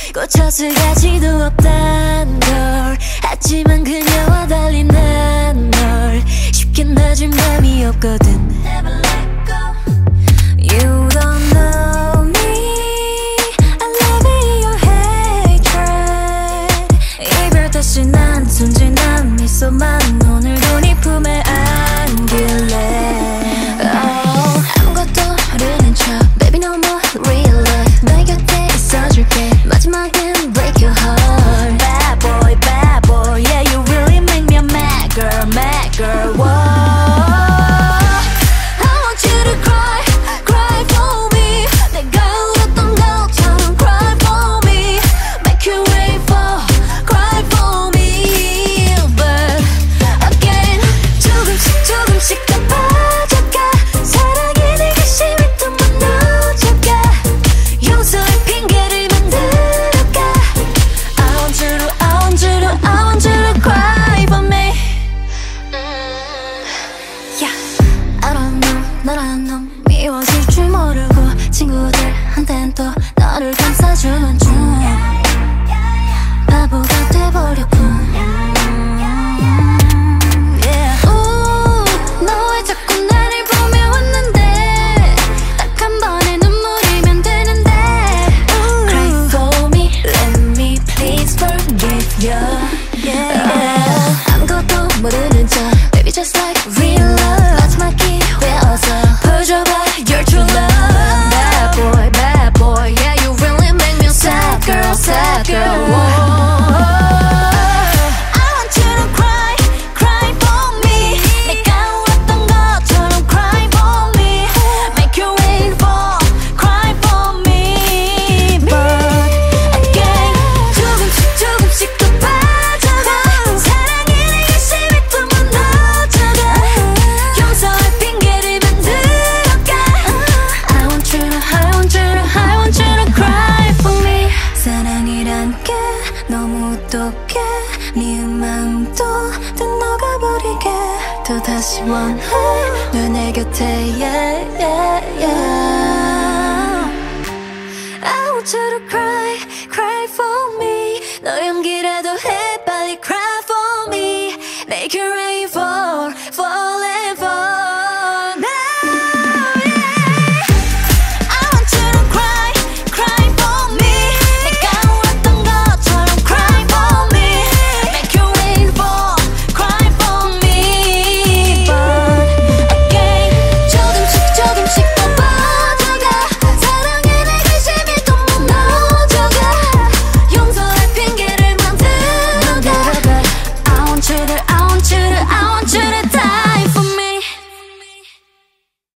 꽂혔을 가치도 없단 걸. 하지만 그녀와 달리 난 널 쉽게 놔줄 맘이 없거든. Never let go. You don't know me. I love your hatred. 이별 다시 난 순진한 미소만 오늘도 네 품에 안길래. 아무것도 모르는 척 Baby no more real love. 너의 곁에 있어줄게. 마지막엔 break your heart. Bad boy, yeah you really make me a mad girl, whoa. I want you to cry, cry for me. 내가 울었던 것처럼 cry for me. Make you wait for, cry for me. But again, 조금씩 더 빠져가. 사랑이 내가 심히 또 무너져가. 용서의 핑계를 만들어가. I want you to cry for me. Yeah, I don't know, 너란 놈 미워질 줄 모르고 친구들한텐 또 너를 감싸주는 중 바보가 돼버렸군. 너 왜 자꾸 나를 보며 웃는데. 딱 한 번의 눈물이면 되는데. Cry for me, let me please forgive you. 아무것도 모르는 척 Baby just like real love. 마지막 기회 어서 보여줘봐 your true love. Bad boy, yeah you really make me a sad girl, whoa. I want you to cry, cry for me. 내가 울었던 것처럼 cry for me. Make you wait for, cry for me. But again, 조금씩 더 빠져가. 사랑이 내가 심히 또 무너져가. 용서의 핑계를 만들어가. I want you to cry for me. 사랑이란 게 너무 똑해. 미운 마음도 다 녹아버리게. 또 다시 원해 널 내 곁에 yeah. I want you to cry, cry for me. 너 연기라도 해 빨리 cry for me. Make it rain